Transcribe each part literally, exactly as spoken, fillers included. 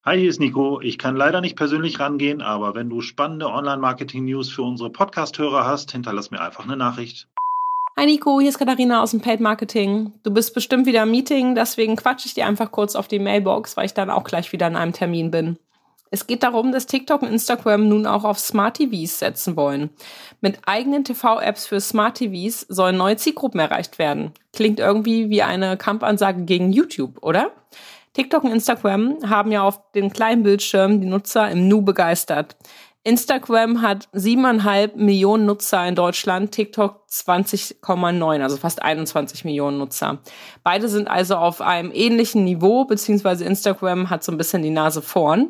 Hi, hier ist Nico. Ich kann leider nicht persönlich rangehen, aber wenn du spannende Online-Marketing-News für unsere Podcast-Hörer hast, hinterlass mir einfach eine Nachricht. Hi Nico, hier ist Katharina aus dem Paid Marketing. Du bist bestimmt wieder im Meeting, deswegen quatsche ich dir einfach kurz auf die Mailbox, weil ich dann auch gleich wieder in einem Termin bin. Es geht darum, dass TikTok und Instagram nun auch auf Smart T Vs setzen wollen. Mit eigenen T V-Apps für Smart T Vs sollen neue Zielgruppen erreicht werden. Klingt irgendwie wie eine Kampfansage gegen YouTube, oder? TikTok und Instagram haben ja auf den kleinen Bildschirmen die Nutzer im Nu begeistert. Instagram hat siebeneinhalb Millionen Nutzer in Deutschland, TikTok zwanzig Komma neun, also fast einundzwanzig Millionen Nutzer. Beide sind also auf einem ähnlichen Niveau, beziehungsweise Instagram hat so ein bisschen die Nase vorn.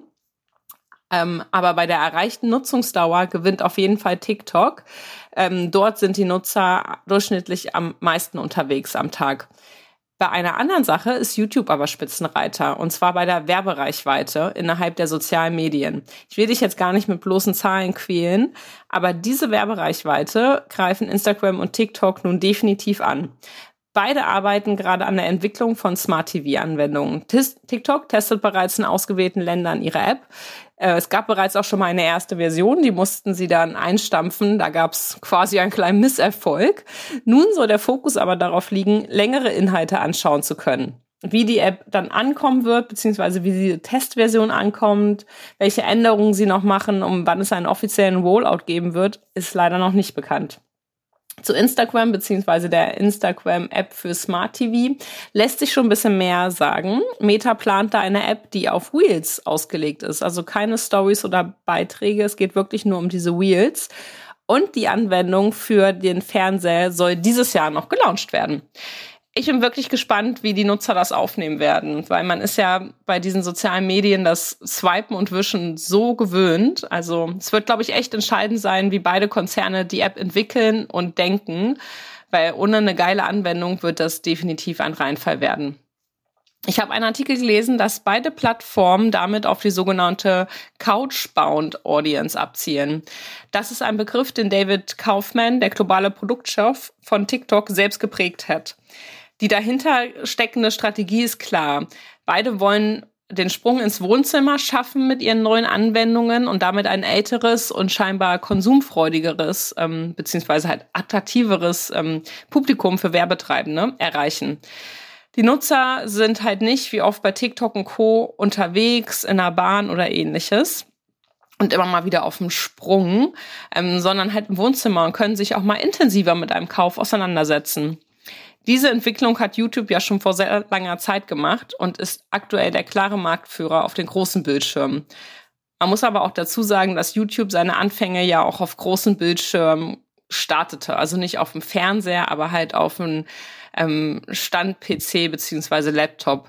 Ähm, aber bei der erreichten Nutzungsdauer gewinnt auf jeden Fall TikTok. Ähm, dort sind die Nutzer durchschnittlich am meisten unterwegs am Tag. Bei einer anderen Sache ist YouTube aber Spitzenreiter, und zwar bei der Werbereichweite innerhalb der sozialen Medien. Ich will dich jetzt gar nicht mit bloßen Zahlen quälen, aber diese Werbereichweite greifen Instagram und TikTok nun definitiv an. Beide arbeiten gerade an der Entwicklung von Smart-T V-Anwendungen. TikTok testet bereits in ausgewählten Ländern ihre App. Es gab bereits auch schon mal eine erste Version, die mussten sie dann einstampfen. Da gab es quasi einen kleinen Misserfolg. Nun soll der Fokus aber darauf liegen, längere Inhalte anschauen zu können. Wie die App dann ankommen wird, beziehungsweise wie die Testversion ankommt, welche Änderungen sie noch machen und wann es einen offiziellen Rollout geben wird, ist leider noch nicht bekannt. Zu Instagram beziehungsweise der Instagram-App für Smart T V lässt sich schon ein bisschen mehr sagen. Meta plant da eine App, die auf Reels ausgelegt ist. Also keine Stories oder Beiträge, es geht wirklich nur um diese Reels. Und die Anwendung für den Fernseher soll dieses Jahr noch gelauncht werden. Ich bin wirklich gespannt, wie die Nutzer das aufnehmen werden, weil man ist ja bei diesen sozialen Medien das Swipen und Wischen so gewöhnt. Also es wird, glaube ich, echt entscheidend sein, wie beide Konzerne die App entwickeln und denken, weil ohne eine geile Anwendung wird das definitiv ein Reinfall werden. Ich habe einen Artikel gelesen, dass beide Plattformen damit auf die sogenannte Couch-Bound Audience abzielen. Das ist ein Begriff, den David Kaufman, der globale Produktchef von TikTok, selbst geprägt hat. Die dahinter steckende Strategie ist klar. Beide wollen den Sprung ins Wohnzimmer schaffen mit ihren neuen Anwendungen und damit ein älteres und scheinbar konsumfreudigeres ähm, beziehungsweise halt attraktiveres ähm, Publikum für Werbetreibende erreichen. Die Nutzer sind halt nicht wie oft bei TikTok und Co. unterwegs in der Bahn oder ähnliches und immer mal wieder auf dem Sprung, ähm, sondern halt im Wohnzimmer und können sich auch mal intensiver mit einem Kauf auseinandersetzen. Diese Entwicklung hat YouTube ja schon vor sehr langer Zeit gemacht und ist aktuell der klare Marktführer auf den großen Bildschirmen. Man muss aber auch dazu sagen, dass YouTube seine Anfänge ja auch auf großen Bildschirmen startete. Also nicht auf dem Fernseher, aber halt auf einem ähm, Stand-P C beziehungsweise Laptop.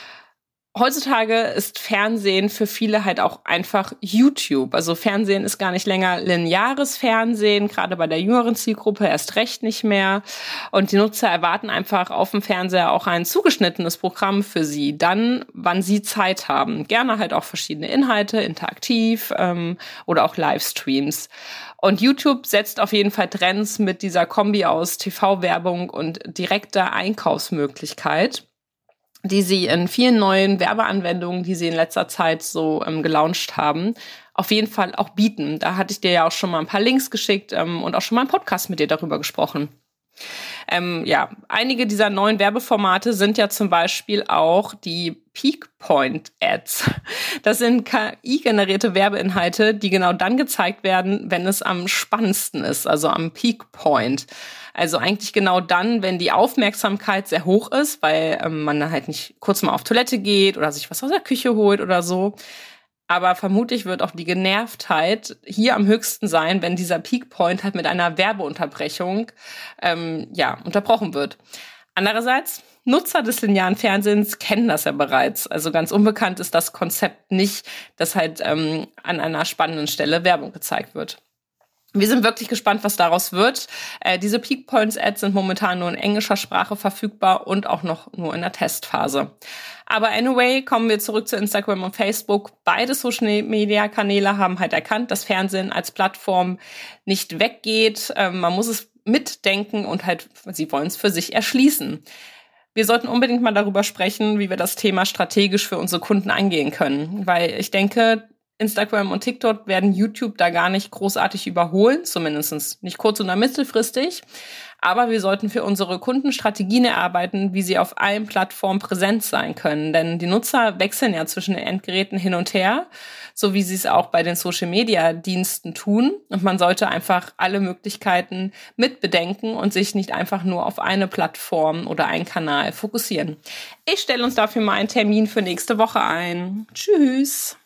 Heutzutage ist Fernsehen für viele halt auch einfach YouTube. Also Fernsehen ist gar nicht länger lineares Fernsehen, gerade bei der jüngeren Zielgruppe erst recht nicht mehr. Und die Nutzer erwarten einfach auf dem Fernseher auch ein zugeschnittenes Programm für sie, dann, wann sie Zeit haben. Gerne halt auch verschiedene Inhalte, interaktiv ähm, oder auch Livestreams. Und YouTube setzt auf jeden Fall Trends mit dieser Kombi aus T V-Werbung und direkter Einkaufsmöglichkeit, die sie in vielen neuen Werbeanwendungen, die sie in letzter Zeit so ähm, gelauncht haben, auf jeden Fall auch bieten. Da hatte ich dir ja auch schon mal ein paar Links geschickt ähm, und auch schon mal einen Podcast mit dir darüber gesprochen. Ähm, ja, einige dieser neuen Werbeformate sind ja zum Beispiel auch die Peak Point Ads. Das sind K I-generierte Werbeinhalte, die genau dann gezeigt werden, wenn es am spannendsten ist, also am Peak Point. Also eigentlich genau dann, wenn die Aufmerksamkeit sehr hoch ist, weil ähm, man dann halt nicht kurz mal auf Toilette geht oder sich was aus der Küche holt oder so. Aber vermutlich wird auch die Genervtheit hier am höchsten sein, wenn dieser Peak Point halt mit einer Werbeunterbrechung ähm, ja unterbrochen wird. Andererseits, Nutzer des linearen Fernsehens kennen das ja bereits. Also ganz unbekannt ist das Konzept nicht, dass halt ähm, an einer spannenden Stelle Werbung gezeigt wird. Wir sind wirklich gespannt, was daraus wird. Äh, diese Peak Points Ads sind momentan nur in englischer Sprache verfügbar und auch noch nur in der Testphase. Aber anyway, kommen wir zurück zu Instagram und Facebook. Beide Social-Media-Kanäle haben halt erkannt, dass Fernsehen als Plattform nicht weggeht. Ähm, man muss es mitdenken und halt, sie wollen es für sich erschließen. Wir sollten unbedingt mal darüber sprechen, wie wir das Thema strategisch für unsere Kunden angehen können. Weil ich denke, Instagram und TikTok werden YouTube da gar nicht großartig überholen, zumindest nicht kurz- oder mittelfristig. Aber wir sollten für unsere Kunden Strategien erarbeiten, wie sie auf allen Plattformen präsent sein können. Denn die Nutzer wechseln ja zwischen den Endgeräten hin und her, so wie sie es auch bei den Social-Media-Diensten tun. Und man sollte einfach alle Möglichkeiten mit bedenken und sich nicht einfach nur auf eine Plattform oder einen Kanal fokussieren. Ich stelle uns dafür mal einen Termin für nächste Woche ein. Tschüss!